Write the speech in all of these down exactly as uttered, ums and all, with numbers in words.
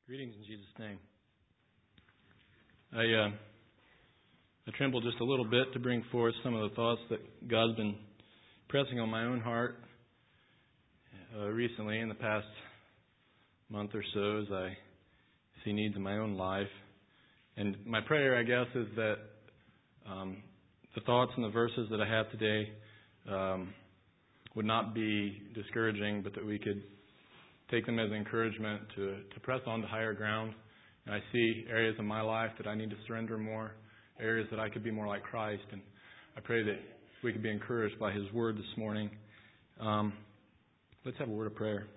Greetings in Jesus' name. I uh, I tremble just a little bit to bring forth some of the thoughts that God's been pressing on my own heart uh, recently in the past month or so as I see needs in my own life. And my prayer, I guess, is that um, the thoughts and the verses that I have today um, would not be discouraging, but that we could take them as encouragement to, to press on to higher ground. And I see areas in my life that I need to surrender more, areas that I could be more like Christ. And I pray that we could be encouraged by His Word this morning. Um, let's have a word of prayer.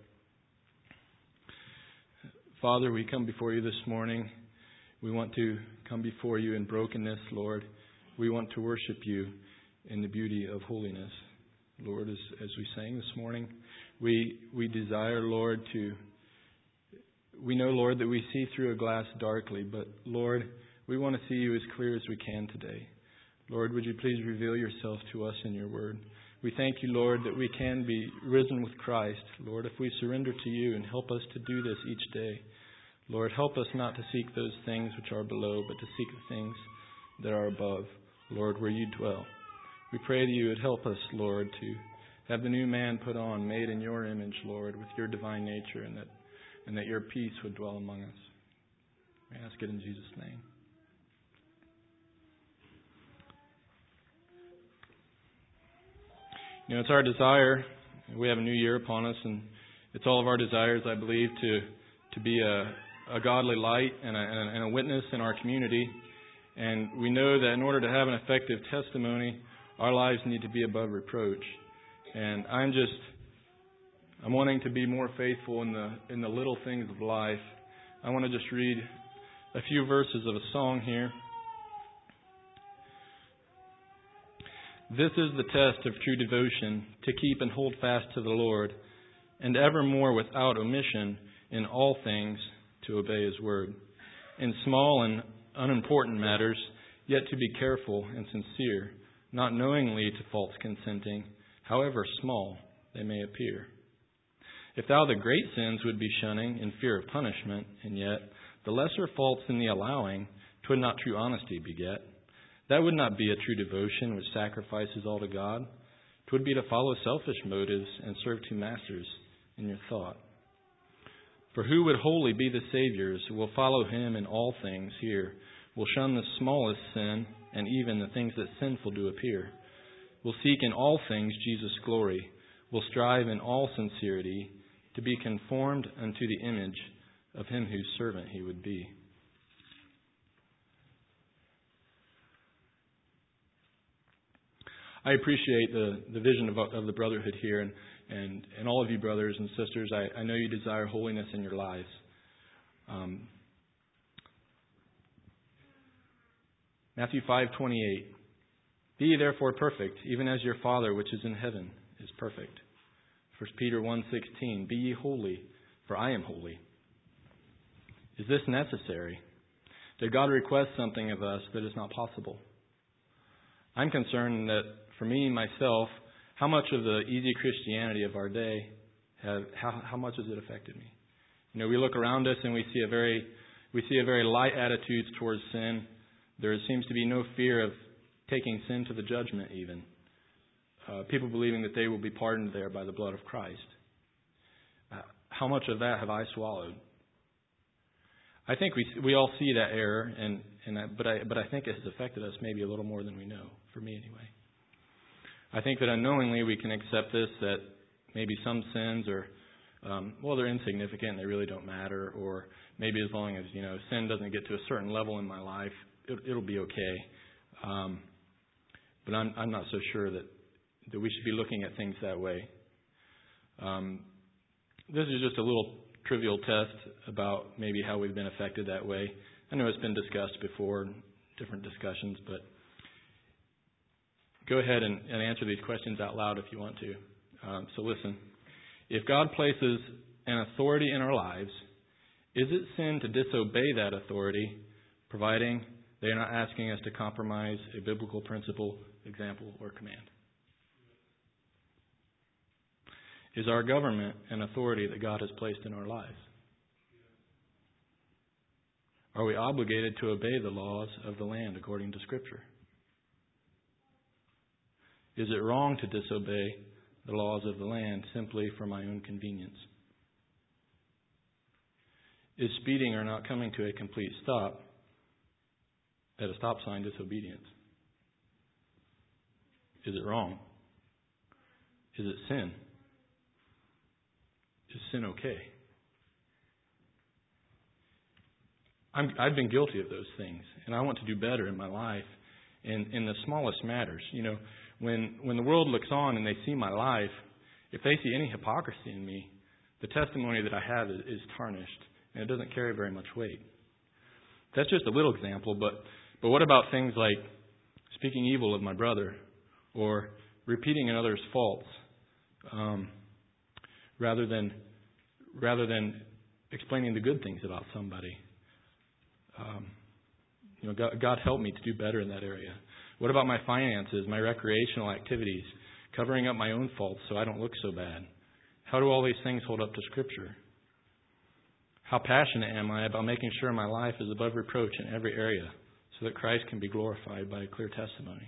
Father, we come before You this morning. We want to come before You in brokenness, Lord. We want to worship You in the beauty of holiness. Lord, as, as we sang this morning, we we desire, Lord, to, we know, Lord, that we see through a glass darkly, but, Lord, we want to see You as clear as we can today. Lord, would You please reveal Yourself to us in Your Word. We thank You, Lord, that we can be risen with Christ. Lord, if we surrender to You and help us to do this each day. Lord, help us not to seek those things which are below, but to seek the things that are above, Lord, where You dwell. We pray that You would help us, Lord, to have the new man put on, made in Your image, Lord, with Your divine nature, and that and that Your peace would dwell among us. I ask it in Jesus' name. You know, it's our desire. We have a new year upon us, and it's all of our desires, I believe, to to be a, a godly light and a, and a witness in our community. And we know that in order to have an effective testimony, our lives need to be above reproach. And I'm just, I'm wanting to be more faithful in the in the little things of life. I want to just read a few verses of a song here. This is the test of true devotion, to keep and hold fast to the Lord, and evermore without omission in all things to obey His word. In small and unimportant matters, yet to be careful and sincere, not knowingly to faults consenting, however small they may appear. If thou the great sins would be shunning in fear of punishment, and yet the lesser faults in the allowing, 'twould not true honesty beget. That would not be a true devotion which sacrifices all to God. 'Twould be to follow selfish motives and serve two masters in your thought. For who would wholly be the Saviour's, who will follow Him in all things here, will shun the smallest sin, and even the things that sinful do appear. Will seek in all things Jesus' glory, will strive in all sincerity to be conformed unto the image of Him whose servant He would be. I appreciate the, the vision of, of the brotherhood here, and, and, and all of you brothers and sisters. I, I know you desire holiness in your lives. Um, Matthew five twenty-eight. Be ye therefore perfect, even as your Father which is in heaven is perfect. First Peter one sixteen. Be ye holy, for I am holy. Is this necessary? Did God request something of us that is not possible? I'm concerned that for me, myself, how much of the easy Christianity of our day, have how, how much has it affected me? You know, we look around us and we see a very we see a very light attitudes towards sin. There seems to be no fear of taking sin to the judgment even. Uh, people believing that they will be pardoned there by the blood of Christ. Uh, how much of that have I swallowed? I think we we all see that error, and, and I, but I but I think it has affected us maybe a little more than we know, for me anyway. I think that unknowingly we can accept this, that maybe some sins are, um, well, they're insignificant and they really don't matter, or maybe as long as, you know, sin doesn't get to a certain level in my life, it, it'll be okay. Um, but I'm, I'm not so sure that, that we should be looking at things that way. Um, this is just a little trivial test about maybe how we've been affected that way. I know it's been discussed before in different discussions, but go ahead and, and answer these questions out loud if you want to. Um, so listen. If God places an authority in our lives, is it sin to disobey that authority, providing they are not asking us to compromise a biblical principle, example, or command? Is our government an authority that God has placed in our lives? Are we obligated to obey the laws of the land according to Scripture? Is it wrong to disobey the laws of the land simply for my own convenience? Is speeding or not coming to a complete stop at a stop sign disobedience? Is it wrong? Is it sin? Is sin okay? I'm, I've been guilty of those things, and I want to do better in my life in, in the smallest matters. You know, when when the world looks on and they see my life, if they see any hypocrisy in me, the testimony that I have is, is tarnished, and it doesn't carry very much weight. That's just a little example, but but what about things like speaking evil of my brother or repeating another's faults um, rather than rather than explaining the good things about somebody? Um, you know, God, God help me to do better in that area. What about my finances, my recreational activities, covering up my own faults so I don't look so bad? How do all these things hold up to Scripture? How passionate am I about making sure my life is above reproach in every area so that Christ can be glorified by a clear testimony?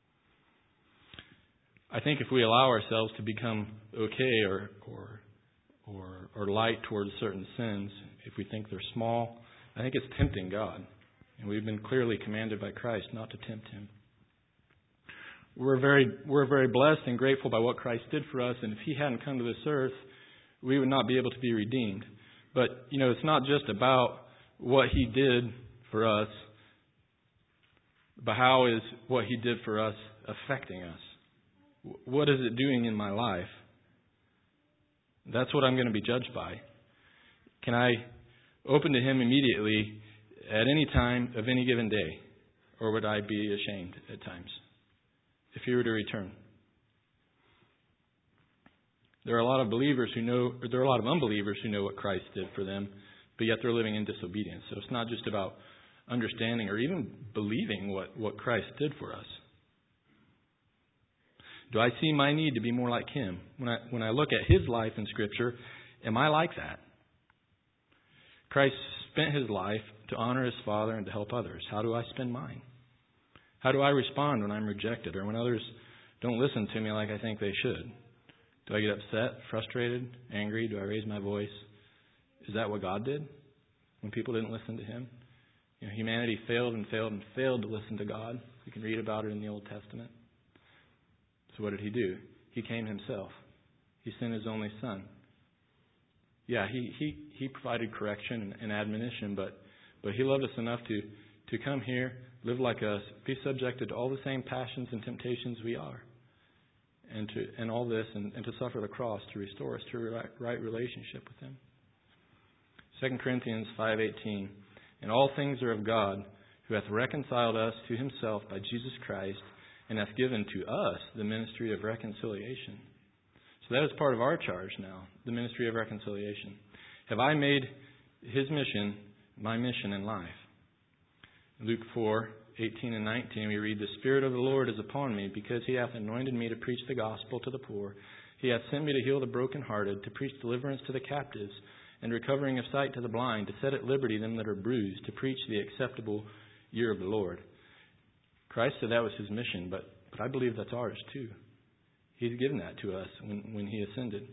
I think if we allow ourselves to become okay or or or, or light towards certain sins, if we think they're small, I think it's tempting God. And we've been clearly commanded by Christ not to tempt Him. We're very we're very blessed and grateful by what Christ did for us, and if He hadn't come to this earth, we would not be able to be redeemed. But, you know, it's not just about what He did for us, but how is what He did for us affecting us? What is it doing in my life? That's what I'm going to be judged by. Can I open to Him immediately at any time of any given day? Or would I be ashamed at times if He were to return? There are a lot of believers who know, or there are a lot of unbelievers who know what Christ did for them, but yet they're living in disobedience. So it's not just about understanding or even believing what, what Christ did for us. Do I see my need to be more like Him? When I when I look at His life in Scripture, am I like that? Christ spent His life to honor His Father and to help others. How do I spend mine? How do I respond when I'm rejected or when others don't listen to me like I think they should? Do I get upset, frustrated, angry? Do I raise my voice? Is that what God did when people didn't listen to Him? You know, humanity failed and failed and failed to listen to God. You can read about it in the Old Testament. So what did He do? He came Himself. He sent His only Son. Yeah, He He, he provided correction and, and admonition, but, but He loved us enough to, to come here, live like us, be subjected to all the same passions and temptations we are. And to and all this, and, and to suffer the cross to restore us to a right, right relationship with Him. Second Corinthians five eighteen, and all things are of God, who hath reconciled us to Himself by Jesus Christ, and hath given to us the ministry of reconciliation. So that is part of our charge now, the ministry of reconciliation. Have I made His mission my mission in life? Luke four eighteen and nineteen, we read, the Spirit of the Lord is upon me, because He hath anointed me to preach the gospel to the poor. He hath sent me to heal the brokenhearted, to preach deliverance to the captives, and recovering of sight to the blind, to set at liberty them that are bruised, to preach the acceptable year of the Lord. Christ said that was His mission, but, but I believe that's ours too. He's given that to us when, when He ascended.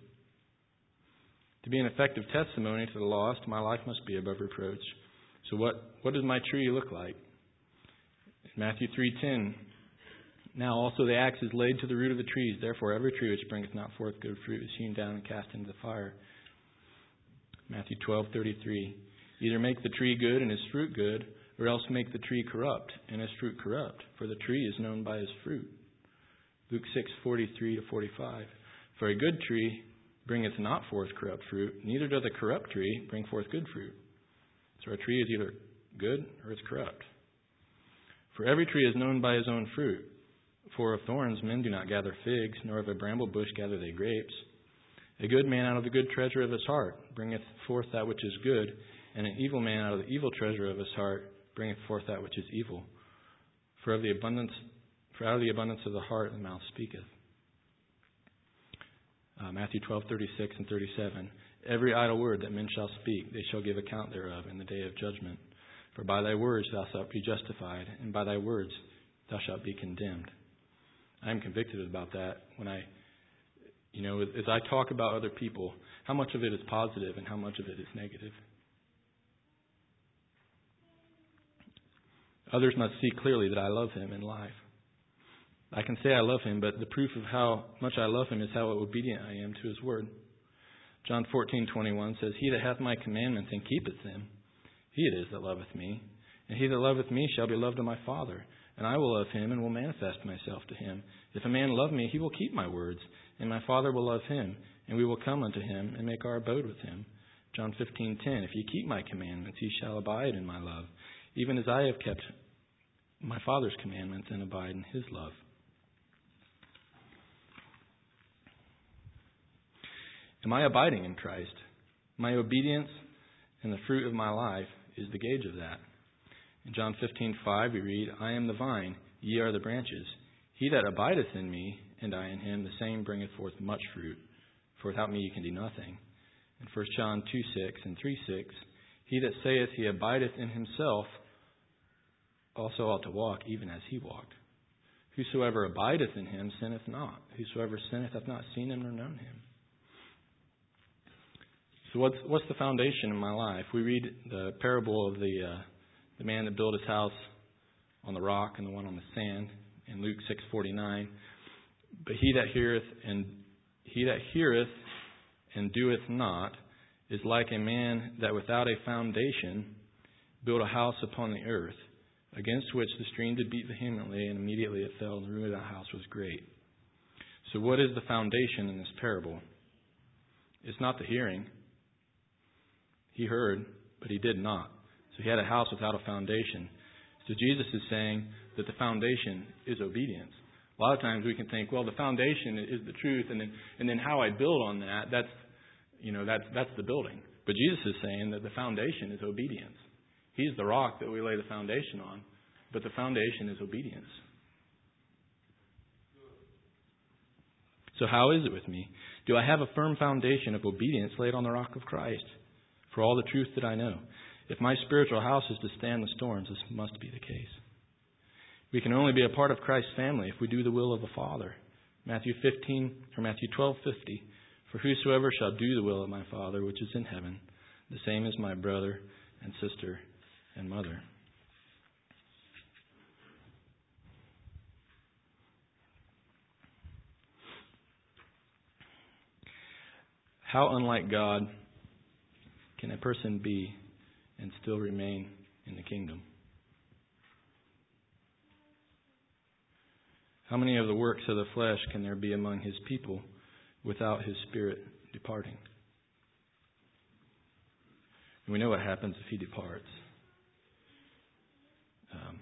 To be an effective testimony to the lost, my life must be above reproach. So what, what does my tree look like? Matthew three ten, now also the axe is laid to the root of the trees. Therefore every tree which bringeth not forth good fruit is hewn down and cast into the fire. Matthew twelve thirty-three, either make the tree good and his fruit good, or else make the tree corrupt and his fruit corrupt. For the tree is known by his fruit. Luke six forty-three to forty-five, for a good tree bringeth not forth corrupt fruit, neither doth a corrupt tree bring forth good fruit. So a tree is either good or it's corrupt. For every tree is known by his own fruit. For of thorns men do not gather figs, nor of a bramble bush gather they grapes. A good man out of the good treasure of his heart bringeth forth that which is good, and an evil man out of the evil treasure of his heart bringeth forth that which is evil. For of the abundance, for out of the abundance of the heart the mouth speaketh. Uh, Matthew twelve thirty-six and thirty-seven. Every idle word that men shall speak, they shall give account thereof in the day of judgment. For by thy words thou shalt be justified, and by thy words thou shalt be condemned. I am convicted about that when I, you know, as, as I talk about other people, how much of it is positive and how much of it is negative. Others must see clearly that I love him in life. I can say I love him, but the proof of how much I love him is how obedient I am to his word. John fourteen twenty-one says, He that hath my commandments and keepeth them, he it is that loveth me. And he that loveth me shall be loved of my Father. And I will love him and will manifest myself to him. If a man love me, he will keep my words. And my Father will love him. And we will come unto him and make our abode with him. John fifteen ten, If ye keep my commandments, ye shall abide in my love, even as I have kept my Father's commandments and abide in his love. Am I abiding in Christ? My obedience and the fruit of my life is the gauge of that. In John fifteen five we read, I am the vine, ye are the branches. He that abideth in me, and I in him, the same bringeth forth much fruit. For without me ye can do nothing. In First John two six and three six, He that saith he abideth in himself also ought to walk even as he walked. Whosoever abideth in him sinneth not. Whosoever sinneth hath not seen him nor known him. So what's what's the foundation in my life? We read the parable of the uh, the man that built his house on the rock and the one on the sand in Luke six forty nine. But he that heareth and he that heareth and doeth not is like a man that without a foundation built a house upon the earth, against which the stream did beat vehemently, and immediately it fell, and the ruin of that house was great. So what is the foundation in this parable? It's not the hearing. He heard, but he did not. So he had a house without a foundation. So Jesus is saying that the foundation is obedience. A lot of times we can think, well, the foundation is the truth, and then and then how I build on that, that's you know, that's that's the building. But Jesus is saying that the foundation is obedience. He's the rock that we lay the foundation on, but the foundation is obedience. So how is it with me? Do I have a firm foundation of obedience laid on the rock of Christ for all the truth that I know? If my spiritual house is to stand the storms, this must be the case. We can only be a part of Christ's family if we do the will of the Father. Matthew fifteen or Matthew twelve fifty. For whosoever shall do the will of my Father which is in heaven, the same is my brother and sister and mother. How unlike God can a person be and still remain in the kingdom? How many of the works of the flesh can there be among his people without his Spirit departing? And we know what happens if he departs. Um,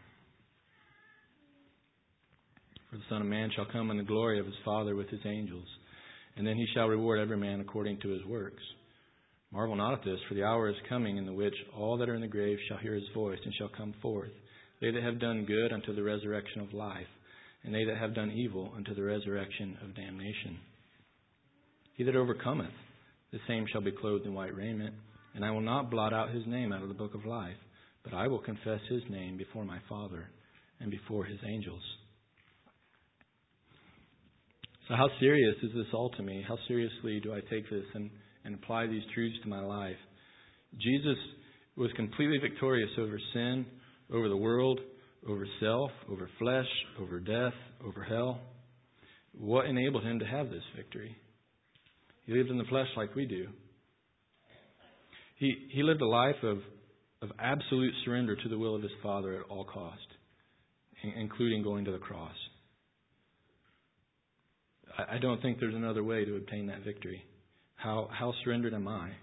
For the Son of Man shall come in the glory of his Father with his angels, and then he shall reward every man according to his works. Marvel not at this, for the hour is coming in the which all that are in the grave shall hear his voice, and shall come forth, they that have done good unto the resurrection of life, and they that have done evil unto the resurrection of damnation. He that overcometh, the same shall be clothed in white raiment, and I will not blot out his name out of the book of life, but I will confess his name before my Father and before his angels. So how serious is this all to me? How seriously do I take this and, and apply these truths to my life? Jesus was completely victorious over sin, over the world, over self, over flesh, over death, over hell. What enabled him to have this victory? He lived in the flesh like we do. He he lived a life of, of absolute surrender to the will of his Father at all cost, including going to the cross. I, I don't think there's another way to obtain that victory. How how surrendered am I?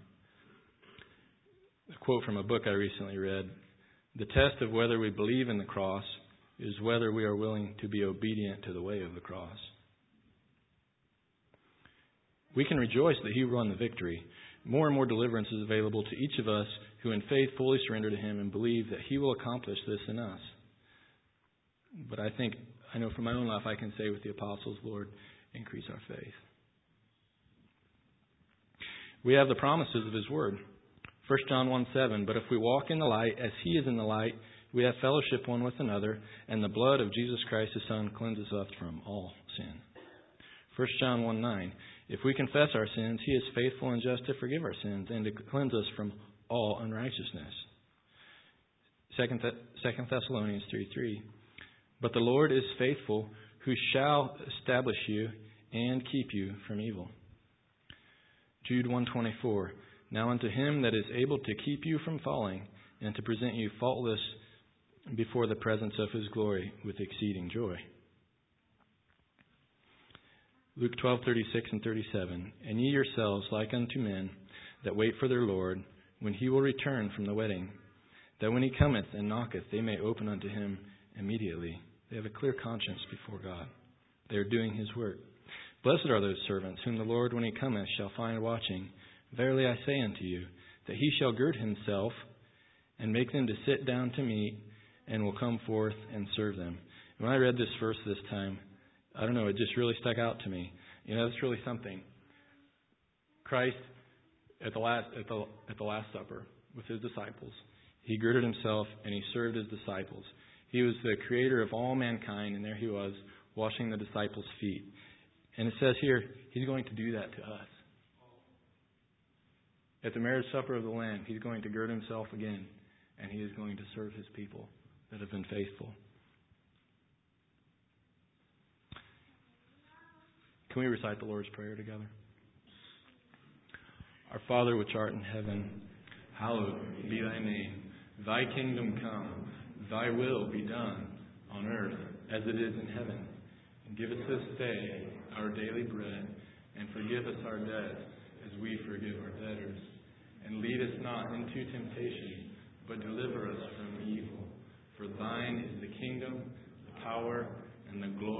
A quote from a book I recently read: the test of whether we believe in the cross is whether we are willing to be obedient to the way of the cross. We can rejoice that he won the victory. More and more deliverance is available to each of us who in faith fully surrender to him and believe that he will accomplish this in us. But I think, I know from my own life, I can say with the apostles, Lord, increase our faith. We have the promises of his word. First John one seven, but if we walk in the light as He is in the light, we have fellowship one with another, and the blood of Jesus Christ, His Son, cleanses us from all sin. First John one nine, if we confess our sins, He is faithful and just to forgive our sins and to cleanse us from all unrighteousness. Second Thessalonians three three, but the Lord is faithful, who shall establish you and keep you from evil. Jude one twenty-four, now unto Him that is able to keep you from falling and to present you faultless before the presence of His glory with exceeding joy. Luke twelve thirty-six and thirty-seven, and ye yourselves like unto men that wait for their Lord, when He will return from the wedding, that when He cometh and knocketh, they may open unto Him immediately. They have a clear conscience before God. They are doing His work. Blessed are those servants whom the Lord, when He cometh, shall find watching. Verily I say unto you, that He shall gird Himself and make them to sit down to meat, and will come forth and serve them. When I read this verse this time, I don't know, it just really stuck out to me. You know, that's really something. Christ, at the last at the at the Last Supper with His disciples, He girded Himself and He served His disciples. He was the creator of all mankind, and there He was, washing the disciples' feet. And it says here, He's going to do that to us. At the marriage supper of the Lamb, He's going to gird Himself again, and He is going to serve His people that have been faithful. Can we recite the Lord's Prayer together? Our Father which art in heaven, hallowed be Thy name. Thy kingdom come, Thy will be done on earth as it is in heaven. And give us this day our daily bread, and forgive us our debts as we forgive our debtors. And lead us not into temptation, but deliver us from evil. For Thine is the kingdom, the power, and the glory